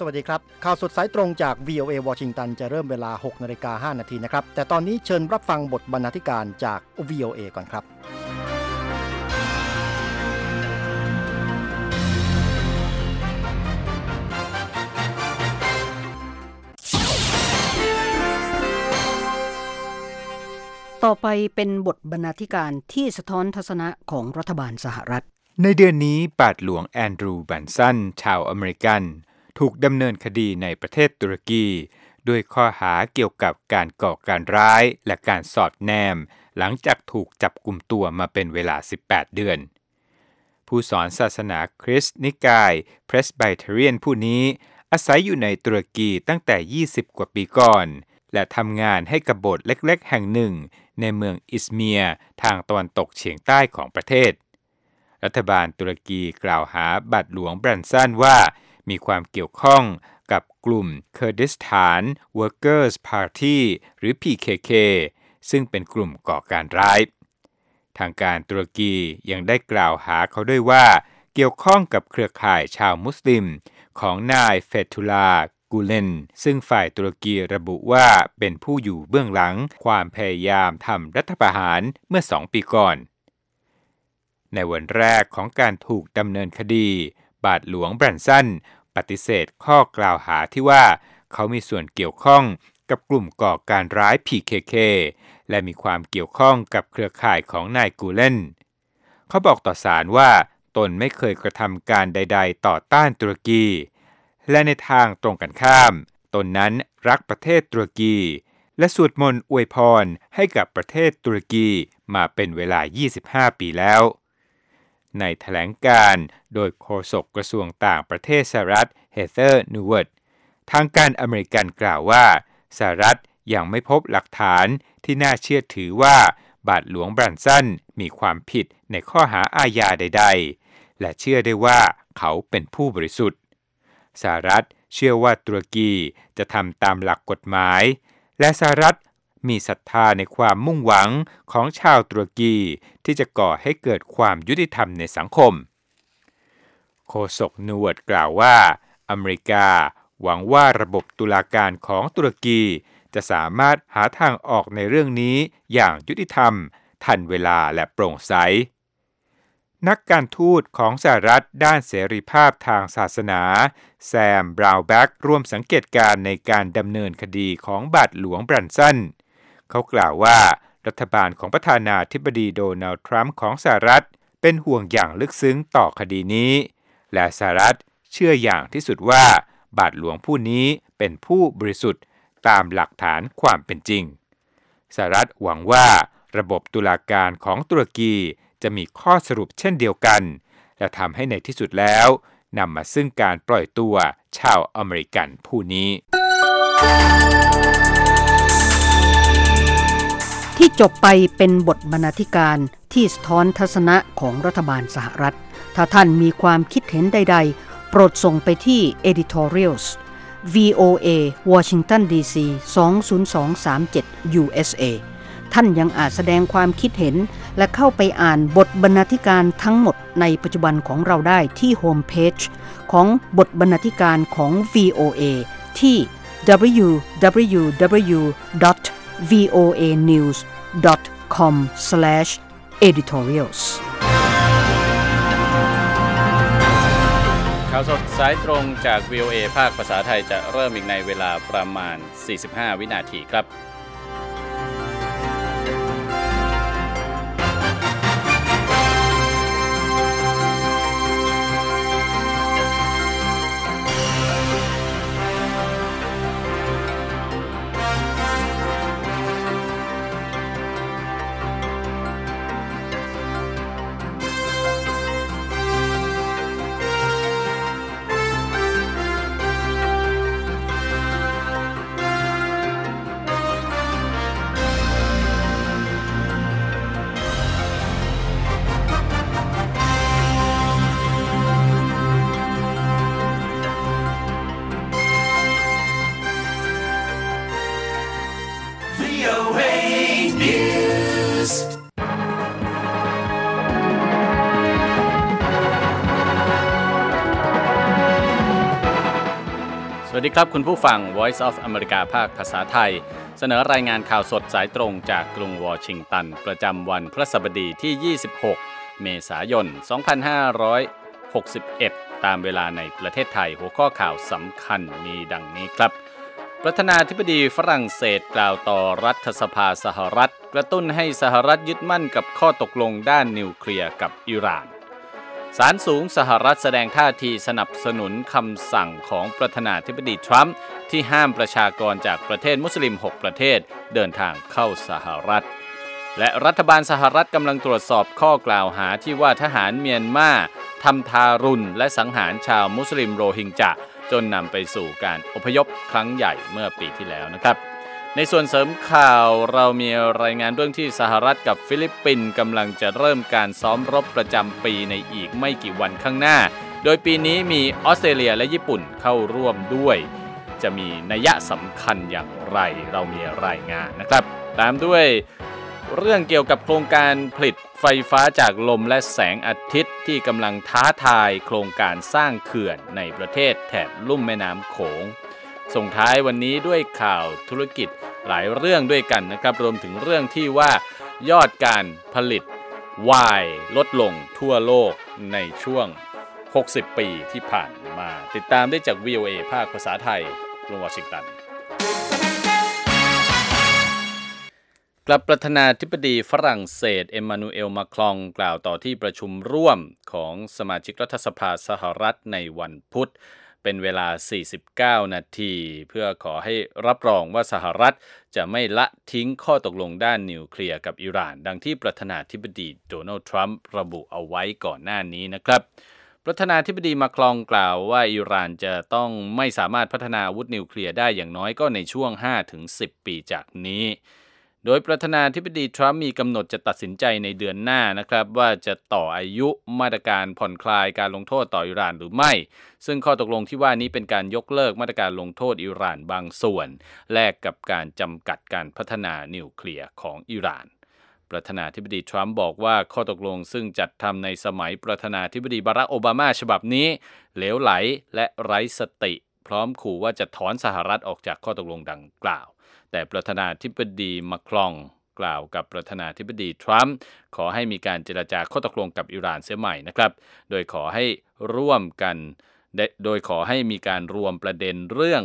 สวัสดีครับข่าวสดสายตรงจาก VOA วอชิงตันจะเริ่มเวลา 6:05 น.นะครับแต่ตอนนี้เชิญรับฟังบทบรรณาธิการจาก VOA ก่อนครับต่อไปเป็นบทบรรณาธิการที่สะท้อนทัศนะของรัฐบาลสหรัฐในเดือนนี้บาทหลวงแอนดรูว์ บันซันชาวอเมริกันถูกดำเนินคดีในประเทศตุรกีด้วยข้อหาเกี่ยวกับการก่อการร้ายและการสอดแนมหลังจากถูกจับกุมตัวมาเป็นเวลา18 เดือนผู้สอนศาสนาคริสต์นิกายเพรสไบเทเรียนผู้นี้อาศัยอยู่ในตุรกีตั้งแต่20 กว่าปีก่อนและทำงานให้กับโบสถ์เล็กๆแห่งหนึ่งในเมืองอิสเมียร์ทางตะวันตกเฉียงใต้ของประเทศรัฐบาลตุรกีกล่าวหาบาทหลวงบันซันว่ามีความเกี่ยวข้องกับกลุ่ม Kurdistan Workers Party หรือ PKK ซึ่งเป็นกลุ่มก่อการร้ายทางการตุรกียังได้กล่าวหาเขาด้วยว่าเกี่ยวข้องกับเครือข่ายชาวมุสลิมของนายเฟตุลากูเลนซึ่งฝ่ายตุรกีระบุว่าเป็นผู้อยู่เบื้องหลังความพยายามทำรัฐประหารเมื่อ2 ปีก่อนในวันแรกของการถูกดำเนินคดีบาทหลวงบันซันปฏิเสธข้อกล่าวหาที่ว่าเขามีส่วนเกี่ยวข้องกับกลุ่มก่อการร้าย PKK และมีความเกี่ยวข้องกับเครือข่ายของนายกูเลนเขาบอกต่อศาลว่าตนไม่เคยกระทำการใดๆต่อต้านตุรกีและในทางตรงกันข้ามตนนั้นรักประเทศตุรกีและสวดมนต์อวยพรให้กับประเทศตุรกีมาเป็นเวลา25 ปีแล้วในแถลงการณ์โดยโฆษกกระทรวงต่างประเทศสหรัฐเฮเธอร์ นูเวิร์ดทางการอเมริกันกล่าวว่าสหรัฐยังไม่พบหลักฐานที่น่าเชื่อถือว่าบาทหลวงบันซันมีความผิดในข้อหาอาญาใดๆและเชื่อได้ว่าเขาเป็นผู้บริสุทธิ์สหรัฐเชื่อว่าตุรกีจะทำตามหลักกฎหมายและสหรัฐมีศรัทธาในความมุ่งหวังของชาวตุรกีที่จะก่อให้เกิดความยุติธรรมในสังคมโฆษกนูเวิร์ดกล่าวว่าอเมริกาหวังว่าระบบตุลาการของตุรกีจะสามารถหาทางออกในเรื่องนี้อย่างยุติธรรมทันเวลาและโปร่งใสนักการทูตของสหรัฐด้านเสรีภาพทางศาสนาแซม บราวน์แบ็กร่วมสังเกตการณ์ในการดำเนินคดีของบาทหลวงบันซันเขากล่าวว่ารัฐบาลของประธานาธิบดีโดนัลด์ทรัมป์ของสหรัฐเป็นห่วงอย่างลึกซึ้งต่อคดีนี้และสหรัฐเชื่ออย่างที่สุดว่าบาทหลวงผู้นี้เป็นผู้บริสุทธิ์ตามหลักฐานความเป็นจริงสหรัฐหวังว่าระบบตุลาการของตุรกีจะมีข้อสรุปเช่นเดียวกันและทำให้ในที่สุดแล้วนำมาซึ่งการปล่อยตัวชาวอเมริกันผู้นี้ที่จบไปเป็นบทบรรณาธิการที่สะท้อนทัศนะของรัฐบาลสหรัฐถ้าท่านมีความคิดเห็นใดๆโปรดส่งไปที่ editorials VOA Washington DC 20237 USA ท่านยังอาจแสดงความคิดเห็นและเข้าไปอ่านบทบรรณาธิการทั้งหมดในปัจจุบันของเราได้ที่โฮมเพจของบทบรรณาธิการของ VOA ที่ www.voanews.com/editorials ข่าวสดสายตรงจาก VOA ภาคภาษาไทยจะเริ่มอีกในเวลาประมาณ45 วินาทีครับวัสดีครับคุณผู้ฟัง Voice of America ภาคภาษาไทยเสนอรายงานข่าวสดสายตรงจากกรุงวอชิงตันประจำวันพฤหัสบดีที่ 26 เมษายน 2561 ตามเวลาในประเทศไทยหัวข้อข่าวสำคัญมีดังนี้ครับประธานาธิบดีฝรั่งเศสกล่าวต่อรัฐสภาสหรัฐกระตุ้นให้สหรัฐยึดมั่นกับข้อตกลงด้านนิวเคลียร์กับอิหร่านศาลสูงสหรัฐแสดงท่าทีสนับสนุนคำสั่งของประธานาธิบดีทรัมป์ที่ห้ามประชากรจากประเทศมุสลิม 6 ประเทศเดินทางเข้าสหรัฐและรัฐบาลสหรัฐกำลังตรวจสอบข้อกล่าวหาที่ว่าทหารเมียนมาทำทารุณและสังหารชาวมุสลิมโรฮิงญะจนนำไปสู่การอพยพครั้งใหญ่เมื่อปีที่แล้วนะครับในส่วนเสริมข่าวเรามีรายงานเรื่องที่สหรัฐกับฟิลิปปินส์กำลังจะเริ่มการซ้อมรบประจำปีในอีกไม่กี่วันข้างหน้าโดยปีนี้มีออสเตรเลียและญี่ปุ่นเข้าร่วมด้วยจะมีนัยสำคัญอย่างไรเรามีรายงานนะครับตามด้วยเรื่องเกี่ยวกับโครงการผลิตไฟฟ้าจากลมและแสงอาทิตย์ที่กำลังท้าทายโครงการสร้างเขื่อนในประเทศแถบลุ่มแม่น้ำโขงส่งท้ายวันนี้ด้วยข่าวธุรกิจหลายเรื่องด้วยกันนะครับรวมถึงเรื่องที่ว่ายอดการผลิตไวน์ลดลงทั่วโลกในช่วง60 ปีที่ผ่านมาติดตามได้จาก VOA ภาคภาษาไทยกรุงวอชิงตันกลับประธานาธิบดีฝรั่งเศสเอ็มมานูเอลมาครองกล่าวต่อที่ประชุมร่วมของสมาชิกรัฐสภาสหรัฐในวันพุธเป็นเวลา49 นาทีเพื่อขอให้รับรองว่าสหรัฐจะไม่ละทิ้งข้อตกลงด้านนิวเคลียร์กับอิหร่านดังที่ประธานาธิบดีโดนัลด์ทรัมป์ระบุเอาไว้ก่อนหน้านี้นะครับประธานาธิบดีมาครองกล่าวว่าอิหร่านจะต้องไม่สามารถพัฒนาอาวุธนิวเคลียร์ได้อย่างน้อยก็ในช่วง 5-10 ปีจากนี้โดยประธานาธิบดีทรัมป์มีกำหนดจะตัดสินใจในเดือนหน้านะครับว่าจะต่ออายุมาตรการผ่อนคลายการลงโทษต่ออิหร่านหรือไม่ซึ่งข้อตกลงที่ว่านี้เป็นการยกเลิกมาตรการลงโทษอิหร่านบางส่วนแลกกับการจำกัดการพัฒนานิวเคลียร์ของอิหร่านประธานาธิบดีทรัมป์บอกว่าข้อตกลงซึ่งจัดทำในสมัยประธานาธิบดีบารักโอบามาฉบับนี้เหลวไหลและไร้สติพร้อมขู่ว่าจะถอนสหรัฐออกจากข้อตกลงดังกล่าวแต่ประธานาธิบดีมาครองกล่าวกับประธานาธิบดีทรัมป์ขอให้มีการเจรจาข้อตกลงกับอิหร่านเสียใหม่นะครับโดยขอให้มีการรวมประเด็นเรื่อง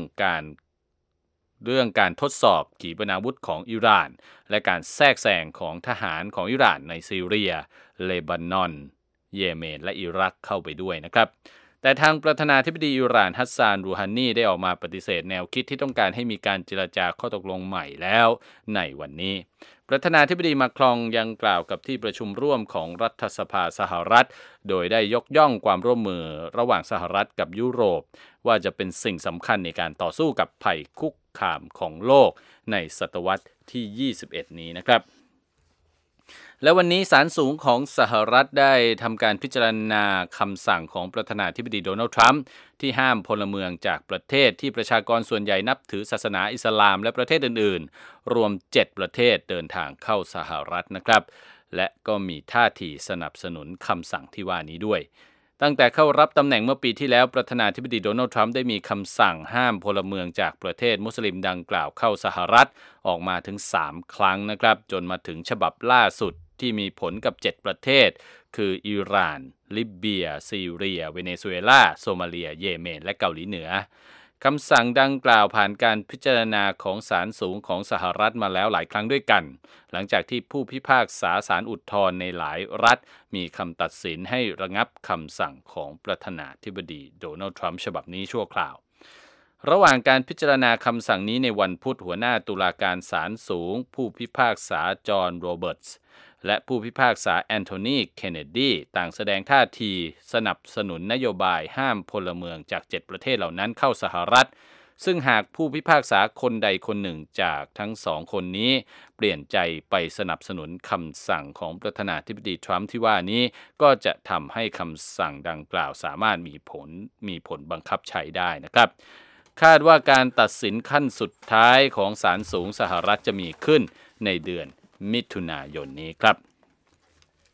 การทดสอบขีปนาวุธของอิหร่านและการแทรกแซงของทหารของอิหร่านในซีเรียเลบานอนเยเมนและอิรักเข้าไปด้วยนะครับแต่ทางประธานาธิบดีอิหร่านฮัสซานรูฮานีได้ออกมาปฏิเสธแนวคิดที่ต้องการให้มีการเจรจาข้อตกลงใหม่แล้วในวันนี้ประธานาธิบดีมาครองยังกล่าวกับที่ประชุมร่วมของรัฐสภาสหรัฐโดยได้ยกย่องความร่วมมือระหว่างสหรัฐกับยุโรปว่าจะเป็นสิ่งสำคัญในการต่อสู้กับภัยคุกคามของโลกในศตวรรษที่ 21 นี้นะครับและวันนี้ศาลสูงของสหรัฐได้ทำการพิจารณาคำสั่งของประธานาธิบดีโดนัลด์ทรัมป์ที่ห้ามพลเมืองจากประเทศที่ประชากรส่วนใหญ่นับถือศาสนาอิสลามและประเทศอื่นๆรวม7ประเทศเดินทางเข้าสหรัฐนะครับและก็มีท่าทีสนับสนุนคำสั่งที่ว่านี้ด้วยตั้งแต่เข้ารับตำแหน่งเมื่อปีที่แล้วประธานาธิบดีโดนัลด์ทรัมป์ได้มีคำสั่งห้ามพลเมืองจากประเทศมุสลิมดังกล่าวเข้าสหรัฐออกมาถึง3ครั้งนะครับจนมาถึงฉบับล่าสุดที่มีผลกับ7ประเทศคืออิหร่านลิเบียซีเรียเวเนซุเอลาโซมาเลียเยเมนและเกาหลีเหนือคำสั่งดังกล่าวผ่านการพิจารณาของศาลสูงของสหรัฐมาแล้วหลายครั้งด้วยกันหลังจากที่ผู้พิพากษาศาลอุทธรณ์ในหลายรัฐมีคำตัดสินให้ระงับคำสั่งของประธานาธิบดีโดนัลด์ทรัมป์ฉบับนี้ชั่วคราวระหว่างการพิจารณาคำสั่งนี้ในวันพุธหัวหน้าตุลาการศาลสูงผู้พิพากษาจอห์นโรเบิร์ตส์และผู้พิพากษาแอนโทนีเคนเนดีต่างแสดงท่าทีสนับสนุนนโยบายห้ามพลเมืองจาก7ประเทศเหล่านั้นเข้าสหรัฐซึ่งหากผู้พิพากษาคนใดคนหนึ่งจากทั้ง2คนนี้เปลี่ยนใจไปสนับสนุนคำสั่งของประธานาธิบดีทรัมป์ที่ว่านี้ก็จะทำให้คำสั่งดังกล่าวสามารถมีผลบังคับใช้ได้นะครับคาดว่าการตัดสินขั้นสุดท้ายของศาลสูงสหรัฐจะมีขึ้นในเดือนมิถุนายนนี้ครับ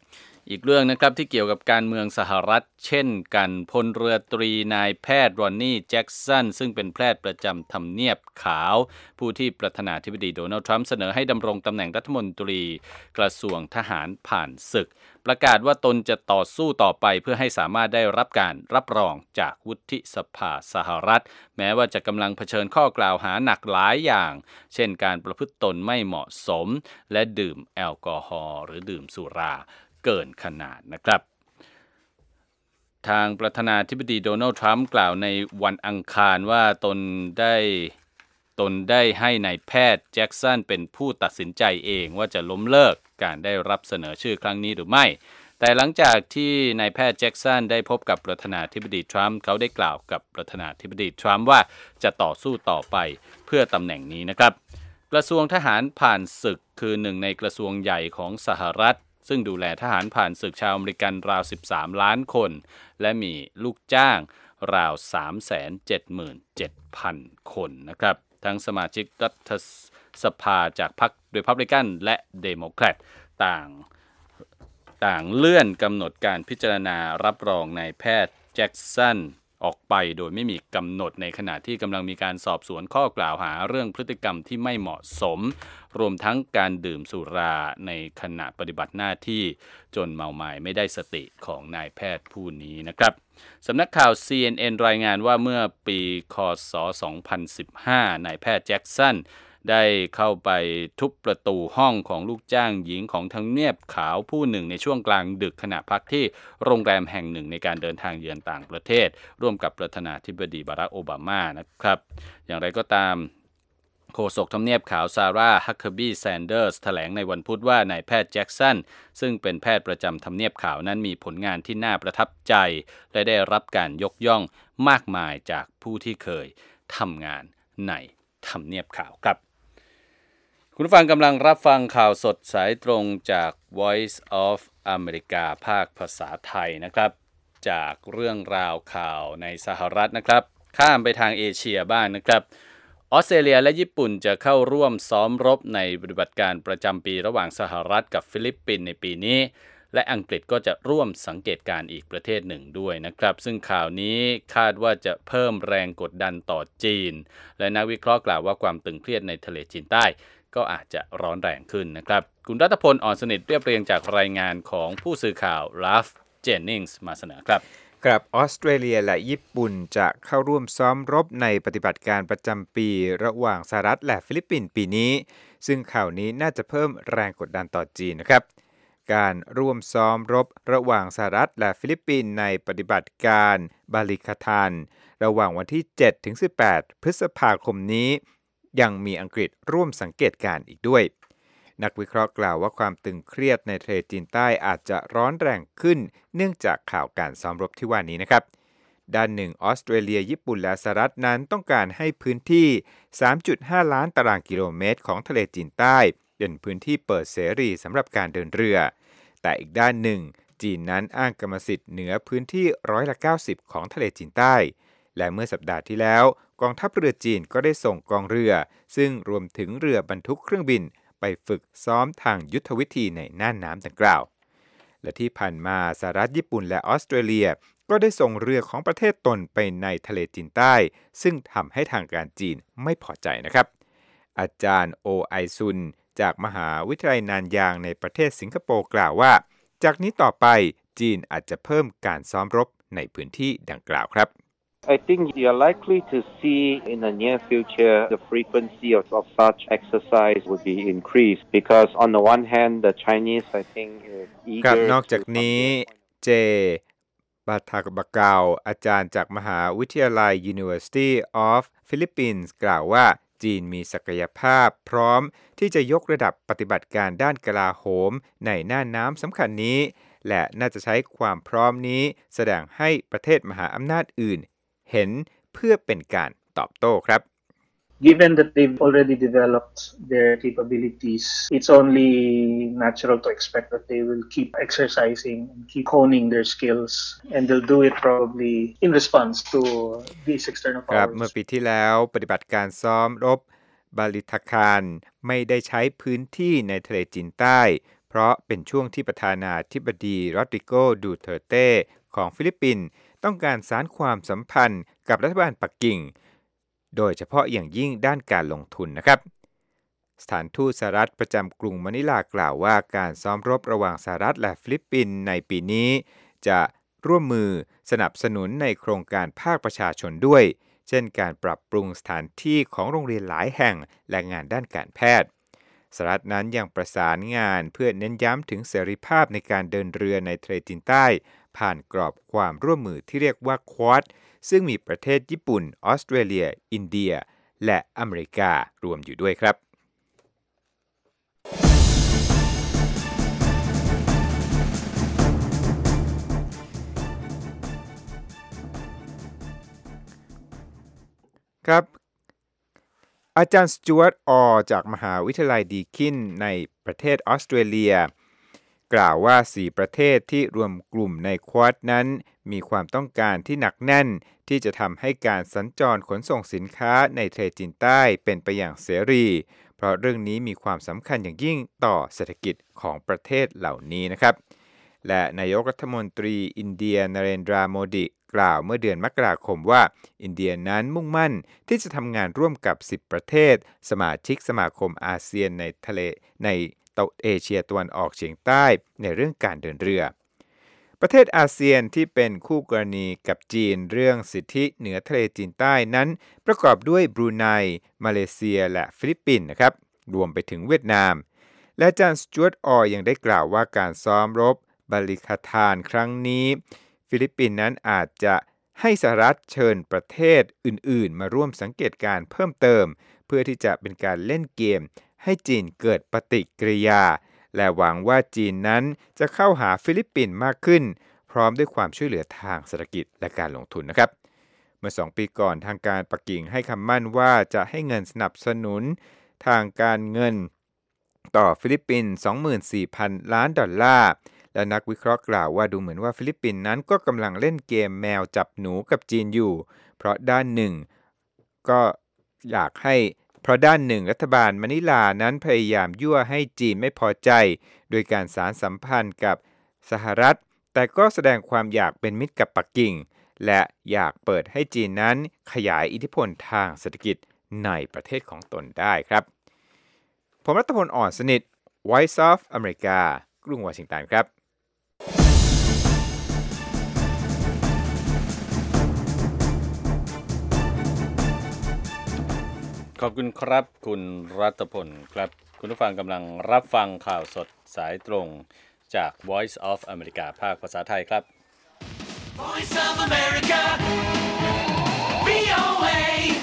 อีกเรื่องนะครับที่เกี่ยวกับการเมืองสหรัฐเช่นกันพลเรือตรีนายแพทย์รอนนี่แจ็กสันซึ่งเป็นแพทย์ประจำทำเนียบขาวผู้ที่ประธานาธิบดีโดนัลด์ทรัมป์เสนอให้ดำรงตำแหน่งรัฐมนตรีกระทรวงทหารผ่านศึกประกาศว่าตนจะต่อสู้ต่อไปเพื่อให้สามารถได้รับการรับรองจากวุฒิสภาสหรัฐแม้ว่าจะกำลังเผชิญข้อกล่าวหาหนักหลายอย่างเช่นการประพฤติตนไม่เหมาะสมและดื่มแอลกอฮอล์หรือดื่มสุราเกินขนาดนะครับทางประธานาธิบดีโดนัลด์ทรัมป์กล่าวในวันอังคารว่าตนได้ให้นายแพทย์แจ็กสันเป็นผู้ตัดสินใจเองว่าจะล้มเลิกการได้รับเสนอชื่อครั้งนี้หรือไม่แต่หลังจากที่นายแพทย์แจ็กสันได้พบกับประธานาธิบดีทรัมป์เขาได้กล่าวกับประธานาธิบดีทรัมป์ว่าจะต่อสู้ต่อไปเพื่อตำแหน่งนี้นะครับกระทรวงทหารผ่านศึกคือหนึ่งในกระทรวงใหญ่ของสหรัฐซึ่งดูแลทหารผ่านศึกชาวอเมริกันราว13ล้านคนและมีลูกจ้างราว 377,000 คนนะครับทั้งสมาชิกรัฐสภาจากพรรครีพับลิกันและเดโมแครตต่างเลื่อนกำหนดการพิจารณารับรองนายแพทย์แจ็กสันออกไปโดยไม่มีกำหนดในขณะที่กำลังมีการสอบสวนข้อกล่าวหาเรื่องพฤติกรรมที่ไม่เหมาะสมรวมทั้งการดื่มสุราในขณะปฏิบัติหน้าที่จนเมาหมายไม่ได้สติของนายแพทย์ผู้นี้นะครับสำนักข่าว CNN รายงานว่าเมื่อปีค.ศ. 2015 นายแพทย์แจ็กสันได้เข้าไปทุบประตูห้องของลูกจ้างหญิงของทำเนียบขาวผู้หนึ่งในช่วงกลางดึกขณะพักที่โรงแรมแห่งหนึ่งในการเดินทางเยือนต่างประเทศร่วมกับประธานาธิบดีบารักโอบามานะครับอย่างไรก็ตามโฆษกทำเนียบขาวซาร่าฮักเคอร์บี้แซนเดอร์สแถลงในวันพุธว่านายแพทย์แจ็กสันซึ่งเป็นแพทย์ประจำทำเนียบขาวนั้นมีผลงานที่น่าประทับใจและได้รับการยกย่องมากมายจากผู้ที่เคยทำงานในทำเนียบขาวครับคุณผู้ฟังกำลังรับฟังข่าวสดสายตรงจาก Voice of America ภาคภาษาไทยนะครับจากเรื่องราวข่าวในสหรัฐนะครับข้ามไปทางเอเชียบ้างนะครับออสเตรเลียและญี่ปุ่นจะเข้าร่วมซ้อมรบในปฏิบัติการประจำปีระหว่างสหรัฐกับฟิลิปปินส์ในปีนี้และอังกฤษก็จะร่วมสังเกตการณ์อีกประเทศหนึ่งด้วยนะครับซึ่งข่าวนี้คาดว่าจะเพิ่มแรงกดดันต่อจีนและนักวิเคราะห์กล่าวว่าความตึงเครียดในทะเลจีนใต้ก็อาจจะร้อนแรงขึ้นนะครับคุณรัตพล อ่อนสนิทเรียบเรียงจากรายงานของผู้สื่อข่าวลาฟเจนนิงส์มาเสนอครับกับออสเตรเลียและญี่ปุ่นจะเข้าร่วมซ้อมรบในปฏิบัติการประจำปีระหว่างสหรัฐและฟิลิปปินส์ปีนี้ซึ่งข่าวนี้น่าจะเพิ่มแรงกดดันต่อจีนนะครับการร่วมซ้อมรบระหว่างสหรัฐและฟิลิปปินส์ในปฏิบัติการบาลิคาทันระหว่างวันที่ 7-18 พฤษภาคมนี้ยังมีอังกฤษร่วมสังเกตการณ์อีกด้วยนักวิเคราะห์กล่าวว่าความตึงเครียดในทะเลจีนใต้อาจจะร้อนแรงขึ้นเนื่องจากข่าวการซ้อมรบที่ว่านี้นะครับด้านหนึ่งออสเตรเลียญี่ปุ่นและสหรัฐนั้นต้องการให้พื้นที่ 3.5 ล้านตารางกิโลเมตรของทะเลจีนใต้เป็นพื้นที่เปิดเสรีสำหรับการเดินเรือแต่อีกด้านหนึ่งจีนนั้นอ้างกรรมสิทธิ์เหนือพื้นที่90%ของทะเลจีนใต้และเมื่อสัปดาห์ที่แล้วกองทัพเรือจีนก็ได้ส่งกองเรือซึ่งรวมถึงเรือบรรทุกเครื่องบินไปฝึกซ้อมทางยุทธวิธีในน่านน้ำดังกล่าวและที่ผ่านมาสหรัฐญี่ปุ่นและออสเตรเลียก็ได้ส่งเรือของประเทศตนไปในทะเลจีนใต้ซึ่งทำให้ทางการจีนไม่พอใจนะครับอาจารย์โอไอซุนจากมหาวิทยาลัยนานยางในประเทศสิงคโปร์กล่าวว่าจากนี้ต่อไปจีนอาจจะเพิ่มการซ้อมรบในพื้นที่ดังกล่าวครับ I think you are likely to see in the near future the frequency of such exercise would be increased because on the one hand the Chinese I think is eager นอกจากนี้เจบาทากบากาวอาจารย์จากมหาวิทยาลัย University of Philippines กล่าวว่าจีนมีศักยภาพพร้อมที่จะยกระดับปฏิบัติการด้านกลาโหมในน่านน้ำสำคัญนี้และน่าจะใช้ความพร้อมนี้แสดงให้ประเทศมหาอำนาจอื่นเห็นเพื่อเป็นการตอบโต้ครับ Given that they've already developed their capabilities, it's only natural to expect that they will keep exercising and keep honing their skills, and they'll do it probably in response to these external powers. เมื่อปีที่แล้วปฏิบัติการซ้อมรบบาลิทคานไม่ได้ใช้พื้นที่ในทะเลจีนใต้เพราะเป็นช่วงที่ประธานาธิบดีโรดริโก ดูเตอร์เต้ของฟิลิปปินส์ต้องการสานความสัมพันธ์กับรัฐบาลปักกิ่งโดยเฉพาะอย่างยิ่งด้านการลงทุนนะครับสถานทูตสหรัฐประจำกรุงมะนิลากล่าวว่าการซ้อมรบระหว่างสหรัฐและฟิลิปปินส์ในปีนี้จะร่วมมือสนับสนุนในโครงการภาคประชาชนด้วยเช่นการปรับปรุงสถานที่ของโรงเรียนหลายแห่งและงานด้านการแพทย์สหรัฐนั้นยังประสานงานเพื่อเน้นย้ำถึงเสรีภาพในการเดินเรือในทะเลจีนใต้ผ่านกรอบความร่วมมือที่เรียกว่าควอดซึ่งมีประเทศญี่ปุ่นออสเตรเลียอินเดียและอเมริการวมอยู่ด้วยครับครับอาจารย์สจ๊วต ออจากมหาวิทยาลัยดีคินในประเทศออสเตรเลียกล่าวว่า4ประเทศที่รวมกลุ่มในควอดนั้นมีความต้องการที่หนักแน่นที่จะทำให้การสัญจรขนส่งสินค้าในทะเลจีนใต้เป็นไปอย่างเสรีเพราะเรื่องนี้มีความสำคัญอย่างยิ่งต่อเศรษฐกิจของประเทศเหล่านี้นะครับและนายกรัฐมนตรีอินเดียนเรนทราโมดิกล่าวเมื่อเดือนมกราคมว่าอินเดียนั้นมุ่งมั่นที่จะทำงานร่วมกับ10ประเทศสมาชิกสมาคมอาเซียนในเอเชียตะวันออกเฉียงใต้ในเรื่องการเดินเรือประเทศอาเซียนที่เป็นคู่กรณีกับจีนเรื่องสิทธิเหนือทะเลจีนใต้นั้นประกอบด้วยบรูไนมาเลเซียและฟิลิปปินส์นะครับรวมไปถึงเวียดนามและอาจารย์สจ๊วต ออยังได้กล่าวว่าการซ้อมรบบาลิคาธานครั้งนี้ฟิลิปปินส์นั้นอาจจะให้สหรัฐเชิญประเทศอื่นๆมาร่วมสังเกตการณ์เพิ่มเติมเพื่อที่จะเป็นการเล่นเกมให้จีนเกิดปฏิกิริยาและหวังว่าจีนนั้นจะเข้าหาฟิลิปปินส์มากขึ้นพร้อมด้วยความช่วยเหลือทางเศรษฐกิจและการลงทุนนะครับเมื่อ2ปีก่อนทางการปักกิ่งให้คำมั่นว่าจะให้เงินสนับสนุนทางการเงินต่อฟิลิปปินส์ 24,000 ล้านดอลลาร์และนักวิเคราะห์กล่าวว่าดูเหมือนว่าฟิลิปปินส์นั้นก็กำลังเล่นเกมแมวจับหนูกับจีนอยู่เพราะด้านหนึ่งรัฐบาลมะนิลานั้นพยายามยั่วให้จีนไม่พอใจโดยการสานสัมพันธ์กับสหรัฐแต่ก็แสดงความอยากเป็นมิตรกับปักกิ่งและอยากเปิดให้จีนนั้นขยายอิทธิพลทางเศรษฐกิจในประเทศของตนได้ครับผมรัตพล อ่อนสนิท Voice of America กรุงวอชิงตันครับขอบคุณครับคุณรัตพลครับคุณผู้ฟังกำลังรับฟังข่าวสดสายตรงจาก Voice of America ภาคภาษาไทยครับ Voice of America VOA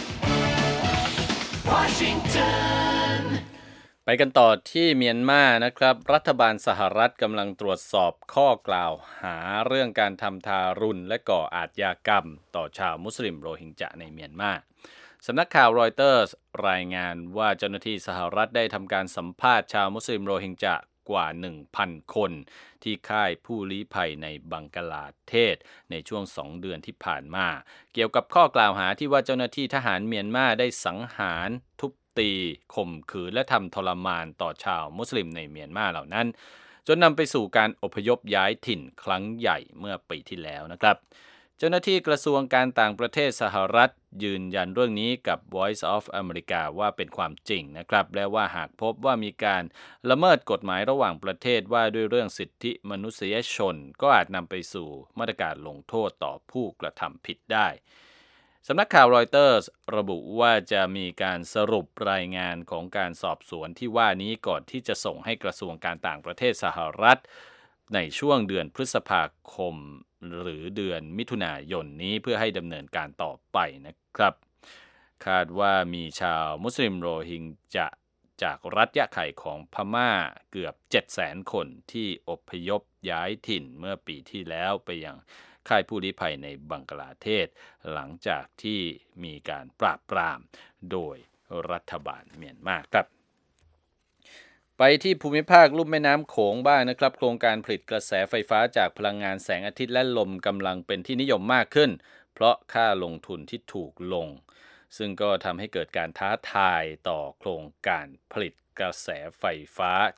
Washington ไปกันต่อที่เมียนมานะครับรัฐบาลสหรัฐกำลังตรวจสอบข้อกล่าวหาเรื่องการทำทารุณและก่ออาชญากรรมต่อชาวมุสลิมโรฮิงญะในเมียนมาสำนักข่าวรอยเตอร์สรายงานว่าเจ้าหน้าที่สหรัฐได้ทำการสัมภาษณ์ชาวมุสลิมโรฮิงญะกว่า 1,000 คนที่ค่ายผู้ลี้ภัยในบังกลาเทศในช่วง2 เดือนที่ผ่านมาเกี่ยวกับข้อกล่าวหาที่ว่าเจ้าหน้าที่ทหารเมียนมาได้สังหารทุบตีข่มขืนและทำทรมานต่อชาวมุสลิมในเมียนมาเหล่านั้นจนนำไปสู่การอพยพย้ายถิ่นครั้งใหญ่เมื่อปีที่แล้วนะครับเจ้าหน้าที่กระทรวงการต่างประเทศสหรัฐยืนยันเรื่องนี้กับ Voice of America ว่าเป็นความจริงนะครับและว่าหากพบว่ามีการละเมิดกฎหมายระหว่างประเทศว่าด้วยเรื่องสิทธิมนุษยชนก็อาจนำไปสู่มาตรการลงโทษต่อผู้กระทำผิดได้สำนักข่าวรอยเตอร์สระบุว่าจะมีการสรุปรายงานของการสอบสวนที่ว่านี้ก่อนที่จะส่งให้กระทรวงการต่างประเทศสหรัฐในช่วงเดือนพฤษภาคมหรือเดือนมิถุนายนนี้เพื่อให้ดำเนินการต่อไปนะครับคาดว่ามีชาวมุสลิมโรฮิงญะจากรัฐยะไข่ของพม่าเกือบ 700,000 คนที่อพยพย้ายถิ่นเมื่อปีที่แล้วไปยังค่ายผู้ลี้ภัยในบังกลาเทศหลังจากที่มีการปราบปรามโดยรัฐบาลเมียนมาครับไปที่ภูมิภาคลุ่มแม่น้ำโขงบ้างนะครับโครงการผลิตกระแสไฟฟ้าจากพลังงานแสงอาทิตย์และลมกำลังเป็นที่นิยมมากขึ้นเพราะค่าลงทุนที่ถูกลงซึ่งก็ทำให้เกิดการท้าทายต่อโครงการผลิตกระแสไฟฟ้าจาก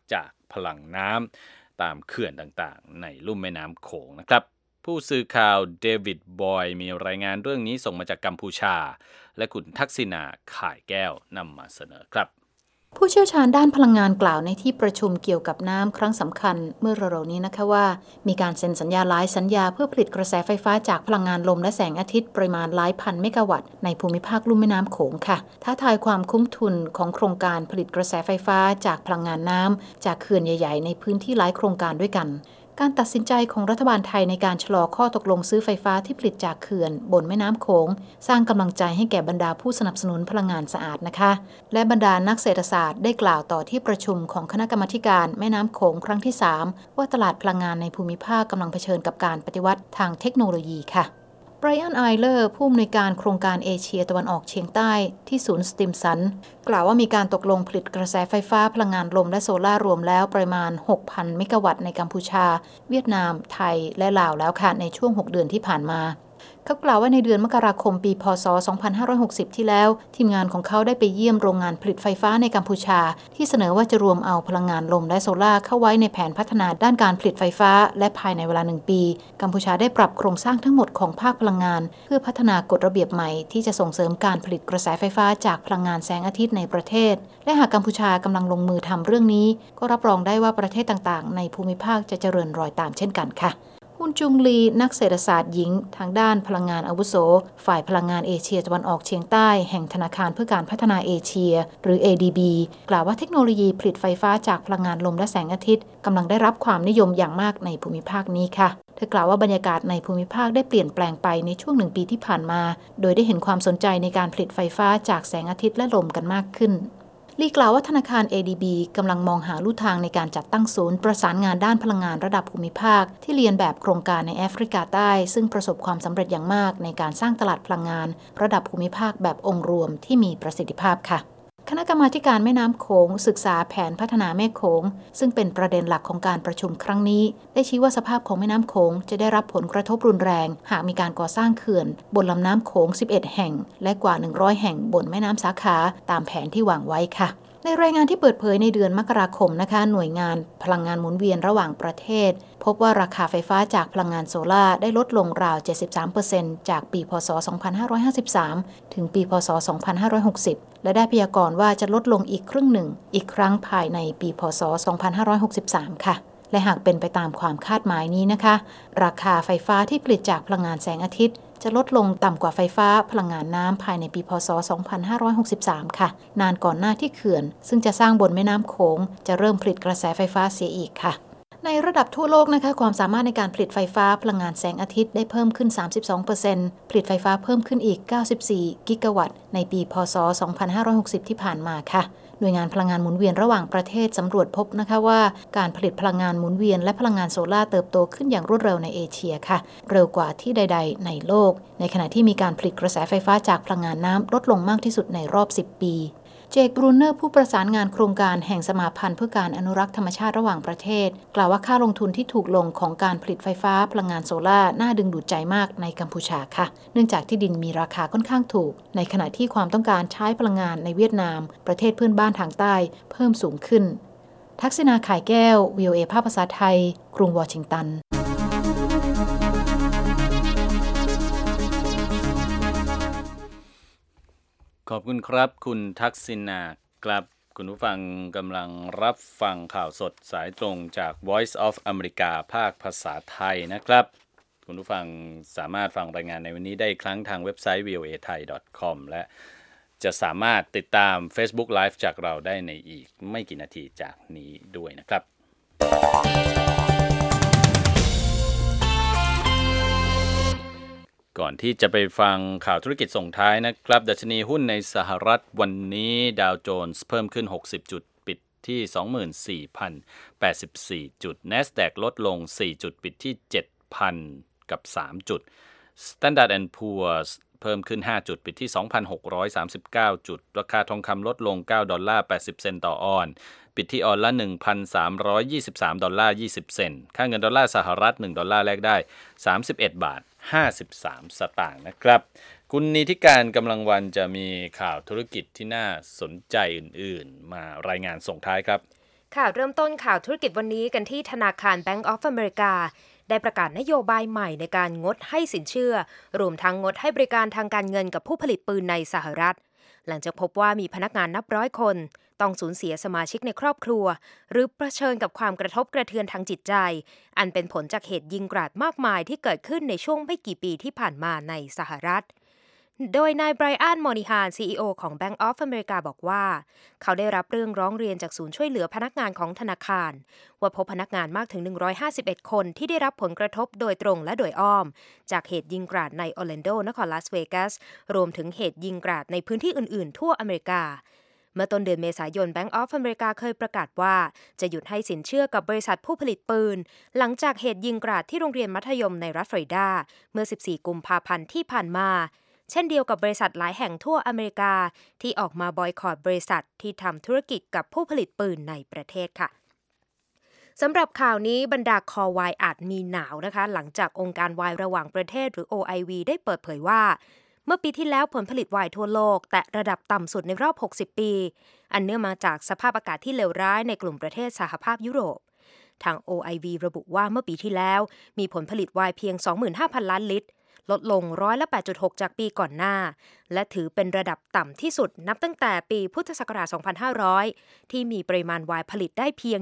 พลังน้ำตามเขื่อนต่างๆในลุ่มแม่น้ำโขงนะครับผู้สื่อข่าวเดวิดบอยมีรายงานเรื่องนี้ส่งมาจากกัมพูชาและคุณทักษิณาข่ายแก้วนำมาเสนอครับผู้เชี่ยวชาญด้านพลังงานกล่าวในที่ประชุมเกี่ยวกับน้ำครั้งสำคัญเมื่อเร็วๆนี้นะคะว่ามีการเซ็นสัญญาหลายสัญญาเพื่อผลิตกระแสไฟฟ้าจากพลังงานลมและแสงอาทิตย์ปริมาณหลายพันเมกะวัตต์ในภูมิภาคลุ่มแม่น้ำโขงค่ะท้าทายความคุ้มทุนของโครงการผลิตกระแสไฟฟ้าจากพลังงานน้ำจากเขื่อนใหญ่ๆในพื้นที่หลายโครงการด้วยกันการตัดสินใจของรัฐบาลไทยในการชะลอข้อตกลงซื้อไฟฟ้าที่ผลิตจากเขื่อนบนแม่น้ำโขงสร้างกำลังใจให้แก่บรรดาผู้สนับสนุนพลังงานสะอาดนะคะและบรรดานักเศรษฐศาสตร์ได้กล่าวต่อที่ประชุมของคณะกรรมาการแม่น้ำโขงครั้งที่ 3ว่าตลาดพลังงานในภูมิภาคกำลังเผชิญกับการปฏิวัติทางเทคโนโลยีค่ะไบรอัน ไอเลอร์ผู้อำนวยการโครงการเอเชียตะวันออกเฉียงใต้ที่ศูนย์สติมสันกล่าวว่ามีการตกลงผลิตกระแสไฟฟ้าพลังงานลมและโซล่ารวมแล้วประมาณ 6,000 เมกะวัตต์ในกัมพูชาเวียดนามไทยและลาวแล้วค่ะในช่วง6 เดือนที่ผ่านมาเขากล่าวว่าในเดือนมกราคมปีพ.ศ. 2560 ที่แล้วทีมงานของเขาได้ไปเยี่ยมโรงงานผลิตไฟฟ้าในกัมพูชาที่เสนอว่าจะรวมเอาพลังงานลมและโซล่าเข้าไว้ในแผนพัฒนาด้านการผลิตไฟฟ้าและภายในเวลา1 ปีกัมพูชาได้ปรับโครงสร้างทั้งหมดของภาคพลังงานเพื่อพัฒนากฎระเบียบใหม่ที่จะส่งเสริมการผลิตกระแสไฟฟ้าจากพลังงานแสงอาทิตย์ในประเทศและหากกัมพูชากำลังลงมือทำเรื่องนี้ก็รับรองได้ว่าประเทศต่างๆในภูมิภาคจะเจริญรอยตามเช่นกันค่ะฮุนจุงลีนักเศรษฐศาสตร์หญิงทางด้านพลังงานอาวุโสฝ่ายพลังงานเอเชียตะวันออกเฉียงใต้แห่งธนาคารเพื่อการพัฒนาเอเชียหรือ ADB กล่าวว่าเทคโนโลยีผลิตไฟฟ้าจากพลังงานลมและแสงอาทิตย์กำลังได้รับความนิยมอย่างมากในภูมิภาคนี้ค่ะเธอกล่าวว่าบรรยากาศในภูมิภาคได้เปลี่ยนแปลงไปในช่วง1 ปีที่ผ่านมาโดยได้เห็นความสนใจในการผลิตไฟฟ้าจากแสงอาทิตย์และลมกันมากขึ้นลีกล่าวว่าธนาคาร ADB กำลังมองหาลู่ทางในการจัดตั้งศูนย์ประสานงานด้านพลังงานระดับภูมิภาคที่เรียนแบบโครงการในแอฟริกาใต้ซึ่งประสบความสำเร็จอย่างมากในการสร้างตลาดพลังงานระดับภูมิภาคแบบองค์รวมที่มีประสิทธิภาพค่ะคณะกรรมาการแม่น้ำโขงศึกษาแผนพัฒนาแม่โขงซึ่งเป็นประเด็นหลักของการประชุมครั้งนี้ได้ชี้ว่าสภาพของแม่น้ำโขงจะได้รับผลกระทบรุนแรงหากมีการก่อสร้างเขื่อนบนลำน้ำโขง11 แห่งและกว่า100 แห่งบนแม่น้ำสาขาตามแผนที่วางไว้ค่ะในรายงานที่เปิดเผยในเดือนมกราคมนะคะหน่วยงานพลังงานหมุนเวียนระหว่างประเทศพบว่าราคาไฟฟ้าจากพลังงานโซล่าได้ลดลงราว 73% จากปีพ.ศ. 2553 ถึงปีพ.ศ. 2560 และได้พยากรณ์ว่าจะลดลงอีกครึ่งหนึ่งอีกครั้งภายในปีพ.ศ. 2563 ค่ะและหากเป็นไปตามความคาดหมายนี้นะคะราคาไฟฟ้าที่ผลิตจากพลังงานแสงอาทิตย์จะลดลงต่ำกว่าไฟฟ้าพลังงานน้ำภายในปีพ.ศ. 2563 ค่ะนานก่อนหน้าที่เขื่อนซึ่งจะสร้างบนแม่น้ำโขงจะเริ่มผลิตกระแสไฟฟ้าเสียอีกค่ะในระดับทั่วโลกนะคะความสามารถในการผลิตไฟฟ้าพลังงานแสงอาทิตย์ได้เพิ่มขึ้น 32% ผลิตไฟฟ้าเพิ่มขึ้นอีก 94 กิกะวัตต์ในปีพ.ศ. 2560 ที่ผ่านมาค่ะหน่วยงานพลังงานหมุนเวียนระหว่างประเทศสำรวจพบนะคะว่าการผลิตพลังงานหมุนเวียนและพลังงานโซล่าเติบโตขึ้นอย่างรวดเร็วในเอเชียค่ะเร็วกว่าที่ใดๆในโลกในขณะที่มีการผลิตกระแสไฟฟ้าจากพลังงานน้ำลดลงมากที่สุดในรอบ10 ปีเจค บรูเนอร์ผู้ประสานงานโครงการแห่งสมาพันธ์เพื่อการอนุรักษ์ธรรมชาติระหว่างประเทศกล่าวว่าค่าลงทุนที่ถูกลงของการผลิตไฟฟ้าพลังงานโซล่าน่าดึงดูดใจมากในกัมพูชาค่ะเนื่องจากที่ดินมีราคาค่อนข้างถูกในขณะที่ความต้องการใช้พลังงานในเวียดนามประเทศเพื่อนบ้านทางใต้เพิ่มสูงขึ้นทักษิณาข่ายแก้ว VOA ภาคภาษาไทยกรุงวอชิงตันขอบคุณครับคุณทักษิณาครับคุณผู้ฟังกำลังรับฟังข่าวสดสายตรงจาก Voice of America ภาคภาษาไทยนะครับคุณผู้ฟังสามารถฟังรายงานในวันนี้ได้อีกครั้งทางเว็บไซต์ voathai.com และจะสามารถติดตาม Facebook Live จากเราได้ในอีกไม่กี่นาทีจากนี้ด้วยนะครับก่อนที่จะไปฟังข่าวธุรกิจส่งท้ายนะครับดัชนีหุ้นในสหรัฐวันนี้ดาวโจนส์เพิ่มขึ้น60จุดปิดที่ 24,084 จุด NASDAQ ลดลง4จุดปิดที่ 7,000 กับ 3 จุด Standard & Poor's เพิ่มขึ้น5จุดปิดที่ 2,639 จุดราคาทองคำลดลง$9.80 ต่อออนปิดที่ออนละ $1,323.20 ค่าเงินดอลลาร์สหรัฐ$1แลกได้31.53 สตางค์นะครับคุณนิติการกำลังวันจะมีข่าวธุรกิจที่น่าสนใจอื่นๆมารายงานส่งท้ายครับค่ะเริ่มต้นข่าวธุรกิจวันนี้กันที่ธนาคาร Bank of America ได้ประกาศนโยบายใหม่ในการงดให้สินเชื่อรวมทั้งงดให้บริการทางการเงินกับผู้ผลิตปืนในสหรัฐหลังจากพบว่ามีพนักงานนับร้อยคนต้องสูญเสียสมาชิกในครอบครัวหรือเผชิญกับความกระทบกระเทือนทางจิตใจอันเป็นผลจากเหตุยิงกราดมากมายที่เกิดขึ้นในช่วงไม่กี่ปีที่ผ่านมาในสหรัฐโดยนายไบรอัน มอนิฮาน CEO ของ Bank of America บอกว่าเขาได้รับเรื่องร้องเรียนจากศูนย์ช่วยเหลือพนักงานของธนาคารว่าพบพนักงานมากถึง151คนที่ได้รับผลกระทบโดยตรงและโดยอ้อมจากเหตุยิงกราดในออร์แลนโดนครลาสเวกัสรวมถึงเหตุยิงกราดในพื้นที่อื่นๆทั่วอเมริกาเมื่อต้นเดือนเมษายน Bank of America เคยประกาศว่าจะหยุดให้สินเชื่อกับบริษัทผู้ผลิตปืนหลังจากเหตุยิงกราดที่โรงเรียนมัธยมในรัฐฟลอริดาเมื่อ14กุมภาพันธ์ที่ผ่านมาเช่นเดียวกับบริษัทหลายแห่งทั่วอเมริกาที่ออกมาบอยคอตบริษัทที่ทำธุรกิจกับผู้ผลิตปืนในประเทศค่ะสำหรับข่าวนี้บรรดาคอวายอาจมีหนาวนะคะหลังจากองค์การไวน์ระหว่างประเทศหรือ OIV ได้เปิดเผยว่าเมื่อปีที่แล้วผลผลิตไวน์ทั่วโลกแตะระดับต่ำสุดในรอบ60ปีอันเนื่องมาจากสภาพอากาศที่เลวร้ายในกลุ่มประเทศสหภาพยุโรปทาง OIV ระบุว่าเมื่อปีที่แล้วมีผลผลิตไวน์เพียง 25,000 ล้านลิตรลดลง8.6% จากปีก่อนหน้าและถือเป็นระดับต่ำที่สุดนับตั้งแต่ปีพุทธศักราช 2500 ที่มีปริมาณไวน์ผลิตได้เพียง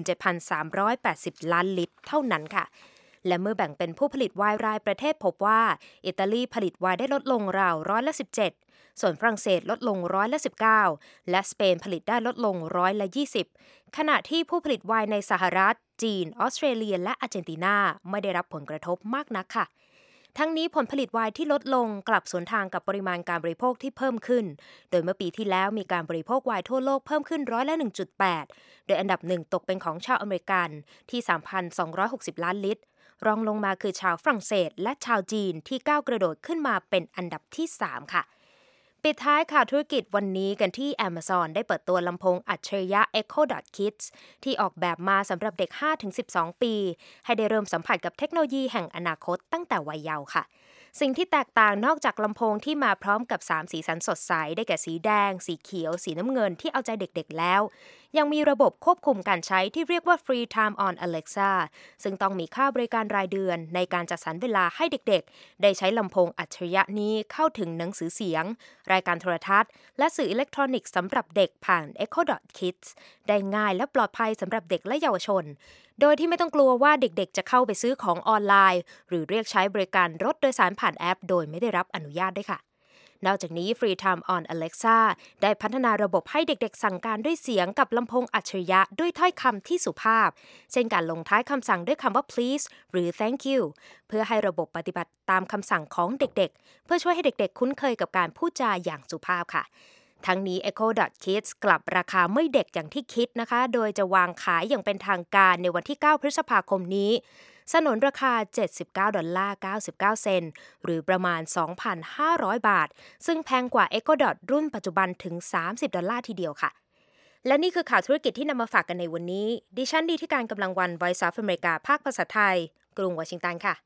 17,380 ล้านลิตรเท่านั้นค่ะและเมื่อแบ่งเป็นผู้ผลิตไวน์รายประเทศพบว่าอิตาลีผลิตไวน์ได้ลดลงราว17%ส่วนฝรั่งเศสลดลง19%และสเปนผลิตได้ลดลง20%ขณะที่ผู้ผลิตไวน์ในสหรัฐจีนออสเตรเลียและอาร์เจนตินาไม่ได้รับผลกระทบมากนักค่ะทั้งนี้ผลผลิตไวน์ที่ลดลงกลับสวนทางกับปริมาณการบริโภคที่เพิ่มขึ้นโดยเมื่อปีที่แล้วมีการบริโภคไวน์ทั่วโลกเพิ่มขึ้น1.8%โดยอันดับ1ตกเป็นของชาวอเมริกันที่ 3,260 ล้านลิตรรองลงมาคือชาวฝรั่งเศสและชาวจีนที่ก้าวกระโดดขึ้นมาเป็นอันดับที่3ค่ะปิดท้ายข่าวธุรกิจวันนี้กันที่ Amazon ได้เปิดตัวลำโพงอัจฉริยะ Echo Dot Kids ที่ออกแบบมาสำหรับเด็ก 5-12 ปีให้ได้เริ่มสัมผัสกับเทคโนโลยีแห่งอนาคตตั้งแต่วัยเยาว์ค่ะสิ่งที่แตกต่างนอกจากลำโพงที่มาพร้อมกับ3สีสันสดใสได้แก่สีแดงสีเขียวสีน้ำเงินที่เอาใจเด็กๆแล้วยังมีระบบควบคุมการใช้ที่เรียกว่า Free Time on Alexa ซึ่งต้องมีค่าบริการรายเดือนในการจัดสรรเวลาให้เด็กๆได้ใช้ลำโพงอัจฉริยะนี้เข้าถึงหนังสือเสียงรายการโทรทัศน์และสื่ออิเล็กทรอนิกส์สำหรับเด็กผ่าน Echo Dot Kids ได้ง่ายและปลอดภัยสำหรับเด็กและเยาวชนโดยที่ไม่ต้องกลัวว่าเด็กๆจะเข้าไปซื้อของออนไลน์หรือเรียกใช้บริการรถโดยสารผ่านแอปโดยไม่ได้รับอนุญาตด้วยค่ะนอกจากนี้ Free Time on Alexa ได้พัฒนาระบบให้เด็กๆสั่งการด้วยเสียงกับลำโพงอัจฉริยะด้วยถ้อยคำที่สุภาพเช่นการลงท้ายคำสั่งด้วยคำว่า please หรือ thank you เพื่อให้ระบบปฏิบัติตามคำสั่งของเด็กๆเพื่อช่วยให้เด็กๆคุ้นเคยกับการพูดจาอย่างสุภาพค่ะทั้งนี้ Echo Dot Kids กลับราคาไม่เด็กอย่างที่คิดนะคะโดยจะวางขายอย่างเป็นทางการในวันที่9พฤษภาคมนี้สนนราคา$79.99 หรือประมาณ 2,500 บาทซึ่งแพงกว่า Echo Dot รุ่นปัจจุบันถึง$30ทีเดียวค่ะและนี่คือข่าวธุรกิจที่นำมาฝากกันในวันนี้ดิฉันดีที่การกำลังวัน Voice of America ภาคภาษาไทยกรุงวอชิงตันค่ะ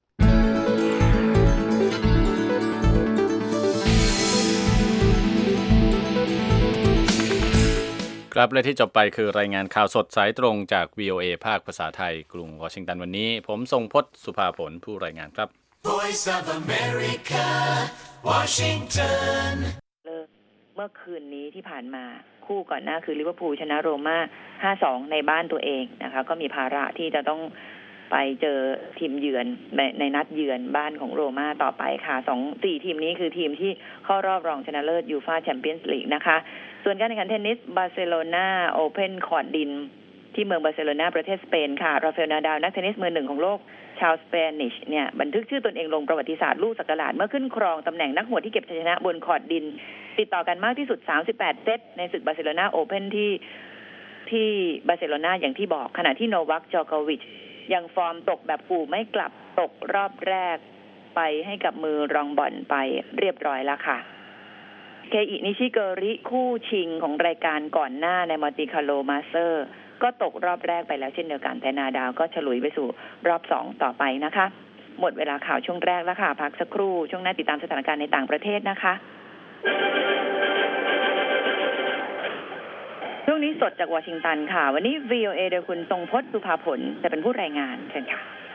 ครับและที่จบไปคือรายงานข่าวสดสายตรงจาก VOA ภาคภาษาไทยกรุงวอชิงตันวันนี้ผมทรงพจน์สุภาผลผู้รายงานครับ Voice of America Washington เมื่อคืนนี้ที่ผ่านมาคู่ก่อนหน้าคือลิเวอร์พูลชนะโรม่า 5-2 ในบ้านตัวเองนะคะก็มีภาระที่จะต้องไปเจอทีมเยือนในนัดเยือนบ้านของโรม่าต่อไปค่ะ4ทีมนี้คือทีมที่เข้ารอบรองชนะเลิศยูฟ่าแชมเปี้ยนส์ลีกนะคะส่วนการแข่งขันเทนนิสบาร์เซโลนาโอเพ่นคอร์ตดินที่เมืองบาร์เซโลนาประเทศสเปนค่ะราฟาเอลนาดาลนักเทนนิสมือ1ของโลกชาวสเปนิชเนี่ยบันทึกชื่อตนเองลงประวัติศาสตร์ลูกศักราชเมื่อขึ้นครองตำแหน่งนักหวดที่เก็บชัยชนะบนคอร์ตดินติดต่อกันมากที่สุด38เซตในศึกบาร์เซโลนาโอเพ่นที่บาร์เซโลนาอย่างที่บอกขณะที่โนวัค จอโควิชยังฟอร์มตกแบบกูไม่กลับตกรอบแรกไปให้กับมือรองบอลไปเรียบร้อยแล้วค่ะเคอินิชิเกริคู่ชิงของรายการก่อนหน้าในมอนติคาร์โลมาสเตอร์ก็ตกรอบแรกไปแล้วเช่นเดียวกันแต่นาดาวก็ฉลุยไปสู่รอบ2ต่อไปนะคะหมดเวลาข่าวช่วงแรกแล้วค่ะพักสักครู่ช่วงหน้าติดตามสถานการณ์ในต่างประเทศนะคะช่วงวงนี้สดจากวอชิงตันค่ะวันนี้ VOA โดยคุณทรงพจน์สุภาผลจะเป็นผู้รายงานเชิญค่ะ